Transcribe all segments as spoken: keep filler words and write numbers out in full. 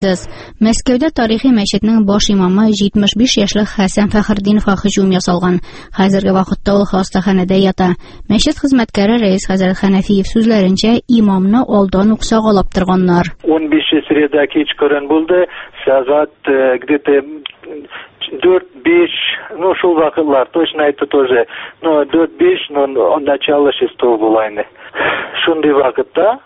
Мәскәүдә тарихи мәчетнең баш имамы җитмеш биш яшьлек Хәсән Фәхретдиновка һөҗүм ясалган. Хәзерге вакытта ул хастаханәдә ята. Мәчет хезмәткәре Рәис хәзрәт Хәнәфиев сүзләренчә, имамны алдан ук сагалап торганнар. он бишенче среда кичкырын булды, сәгать где-то dört-beş, ну шул вакытлар, точно это тоже, ну dört-beş, ну начало шестого булайны. Шундый вакытта,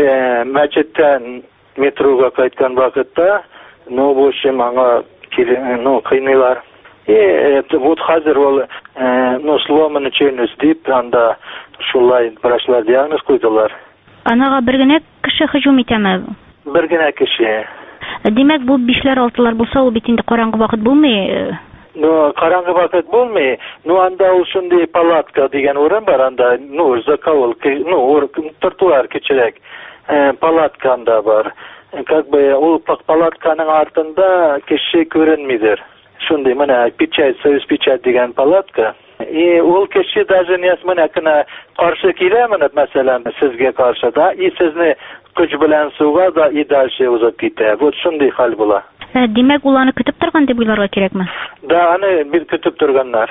мәчеттән метрога кайткан вакытта, ну в общем, аңа ну кыйныйлар. И вот хәзер ул, ну сломанный челюсть дип, анда шулай врачлар диагноз куйдылар. Анага бер генә кеше һөҗүм итәме? Бер генә кеше. Димәк, бу бишләр алтылар булса, ул бит инде караңгы вакыт булмый. Ну, караңгы вакыт булмый. Ну, анда ул шундый палатка дигән урын бар, анда, ну, закавыл, ну, тротуар кичерәк. Палатка анда бар. Как бы ул палатканың артында кеше күренмидер. Шундый, менә печать, союз печать дигән палатка. И ул кеше даже не менә кына каршы киләме, мәсәлән, сезгә каршы да, и сезне көч белән суга да и дальше узып китә. Вот шундый хәл була. Димәк, ул аны көтеп торган дип уйларга кирәкме? Да, аны бир көтеп торганнар.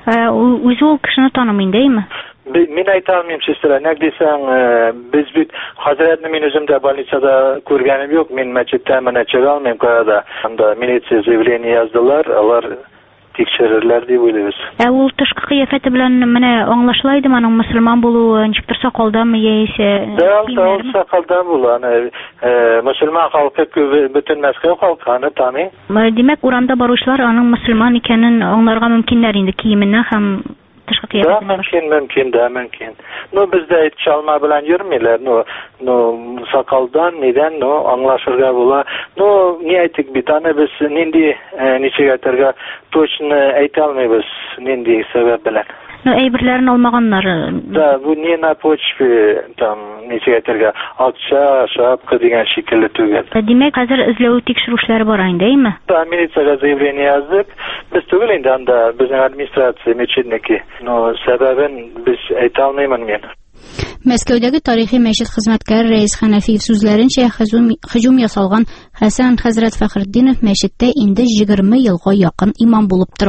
Үзе ул кешене танымый индеме? Мин әйтә алмыйм, сестра, нәк дисәң, без бит хәзрәтне мин үзем дә больницада күргәнем юк, мин мәчеттә менә чыга алмыйм каяда. Анда милиция заявление яздылар, алар тикшерерләр дип уйлыйбыз. Ә ул тышкы кыяфәте белән менә аңлашыла иде, аның мөселман булуы, ничектер сакалдамы яисә? Да, ул сакалдан була, аны мөселман халкы бөтен Мәскәү халкы аны таный. Димәк, урамда баручылар аның мөселман икәнен аңларга мөмкиннәр инде киеменнән һәм тышкы кыяфәтеннән. Да, мөмкин, мөмкин, да, мөмкин. Ну, бездә чалма белән йөрмиләр, ну, ну, сакалдан, нидән, ну, аңлашырга була. Ну, ни әйтик бит, аны без нинди, ничек әйтергә точно әйтә алмыйбыз, нинди сәбәп белән. Ну, әйберләрен алмаганнар. Да, бу не на почве, там, ничек әйтергә, акча, шапка дигән шикелле түгел. Димәк, хәзер эзләү тикшерүшләре бар индеме? Да, милициягә заявление яздык. Без түгел инде анда, безнең администрация, мәчетнеке. Но сәбәбен без әйтә алмыймын мин. Мәскәүдәге тарихи мәчет хезмәткәре Рәис Хәнәфиев сүзләренчә, һөҗүм ясалган Хәсән хәзрәт Фәхретдинов мәчеттә инде егерме елга якын имам булып тора.